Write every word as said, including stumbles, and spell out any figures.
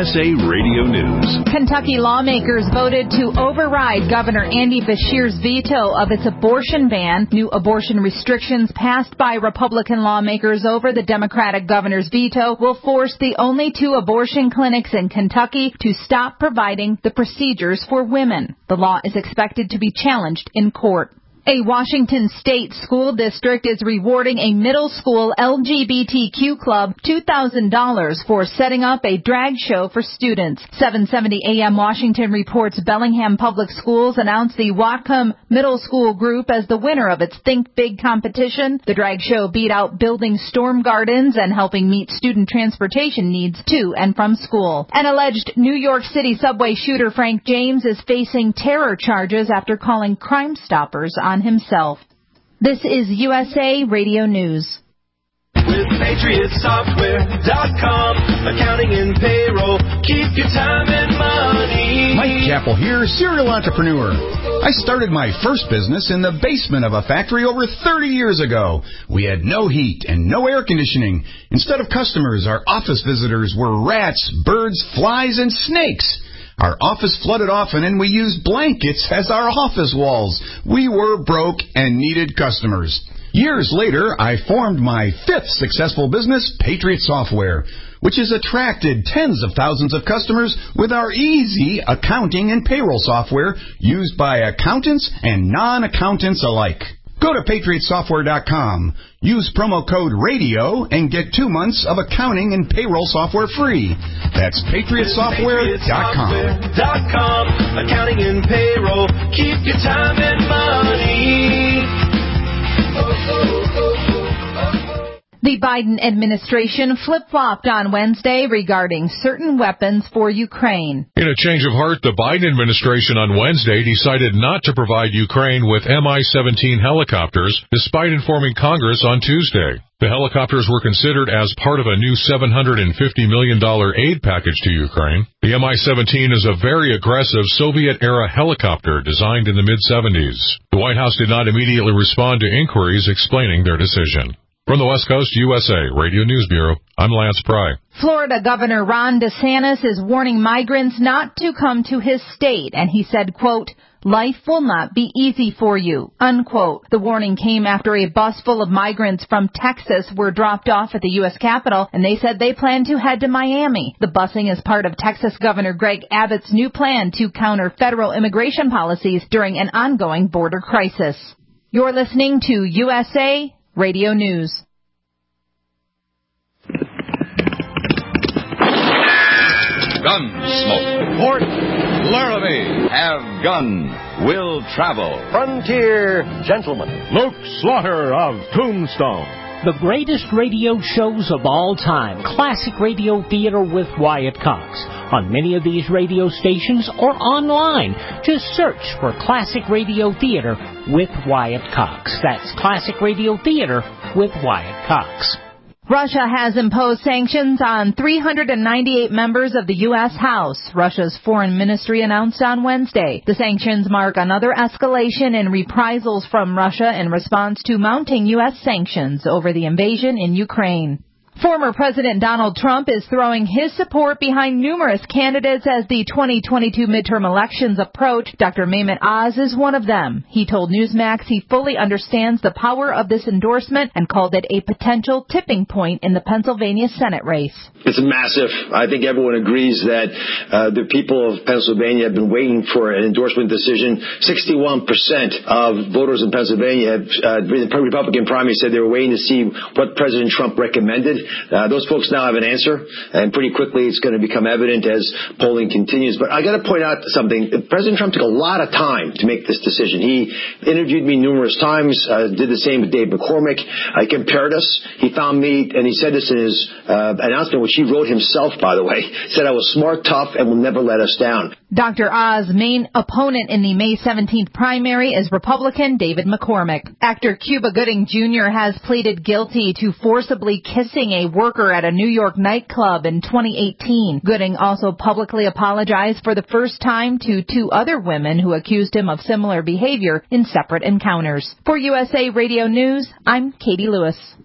S A Radio News. Kentucky lawmakers voted to override Governor Andy Beshear's veto of its abortion ban. New abortion restrictions passed by Republican lawmakers over the Democratic governor's veto will force the only two abortion clinics in Kentucky to stop providing the procedures for women. The law is expected to be challenged in court. A Washington state school district is rewarding a middle school L G B T Q club two thousand dollars for setting up a drag show for students. seven seventy A M Washington reports Bellingham Public Schools announced the Whatcom Middle School group as the winner of its Think Big competition. The drag show beat out building storm gardens and helping meet student transportation needs to and from school. An alleged New York City subway shooter Frank James is facing terror charges after calling Crime Stoppers on himself. This is U S A Radio News. With Patriot Software dot com, accounting and payroll, keep your time and money. Mike Chappell here, serial entrepreneur. I started my first business in the basement of a factory over thirty years ago. We had no heat and no air conditioning. Instead of customers, our office visitors were rats, birds, flies, and snakes. Our office flooded often, and we used blankets as our office walls. We were broke and needed customers. Years later, I formed my fifth successful business, Patriot Software, which has attracted tens of thousands of customers with our easy accounting and payroll software used by accountants and non-accountants alike. Go to Patriot Software dot com, use promo code RADIO, and get two months of accounting and payroll software free. That's Patriot Software dot com. Accounting and payroll, keep your time and money. The Biden administration flip-flopped on Wednesday regarding certain weapons for Ukraine. In a change of heart, the Biden administration on Wednesday decided not to provide Ukraine with M I seventeen helicopters, despite informing Congress on Tuesday. The helicopters were considered as part of a new seven hundred fifty million dollars aid package to Ukraine. The M I seventeen is a very aggressive Soviet-era helicopter designed in the mid-seventies. The White House did not immediately respond to inquiries explaining their decision. From the West Coast U S A Radio News Bureau, I'm Lance Pry. Florida Governor Ron DeSantis is warning migrants not to come to his state, and he said, quote, "Life will not be easy for you," unquote. The warning came after a bus full of migrants from Texas were dropped off at the U S Capitol, and they said they plan to head to Miami. The busing is part of Texas Governor Greg Abbott's new plan to counter federal immigration policies during an ongoing border crisis. You're listening to U S A Radio News. Gunsmoke. Port Laramie. Have gun. Will travel. Frontier Gentleman. Luke Slaughter of Tombstone. The greatest radio shows of all time. Classic Radio Theater with Wyatt Cox. On many of these radio stations or online. Just search for Classic Radio Theater with Wyatt Cox. That's Classic Radio Theater with Wyatt Cox. Russia has imposed sanctions on three hundred ninety-eight members of the U S House, Russia's foreign ministry announced on Wednesday. The sanctions mark another escalation in reprisals from Russia in response to mounting U S sanctions over the invasion in Ukraine. Former President Donald Trump is throwing his support behind numerous candidates as the twenty twenty-two midterm elections approach. Doctor Mehmet Oz is one of them. He told Newsmax he fully understands the power of this endorsement and called it a potential tipping point in the Pennsylvania Senate race. It's massive. I think everyone agrees that uh, the people of Pennsylvania have been waiting for an endorsement decision. sixty-one percent of voters in Pennsylvania have, uh, the Republican primary said they were waiting to see what President Trump recommended. Uh, those folks now have an answer, and pretty quickly it's going to become evident as polling continues. But I got to point out something. President Trump took a lot of time to make this decision. He interviewed me numerous times, uh, did the same with Dave McCormick. I compared us. He found me, and he said this in his uh, announcement, which he wrote himself, by the way, said I was smart, tough, and will never let us down. Doctor Oz's main opponent in the May seventeenth primary is Republican David McCormick. Actor Cuba Gooding Junior has pleaded guilty to forcibly kissing a worker at a New York nightclub in twenty eighteen. Gooding also publicly apologized for the first time to two other women who accused him of similar behavior in separate encounters. For U S A Radio News, I'm Katie Lewis.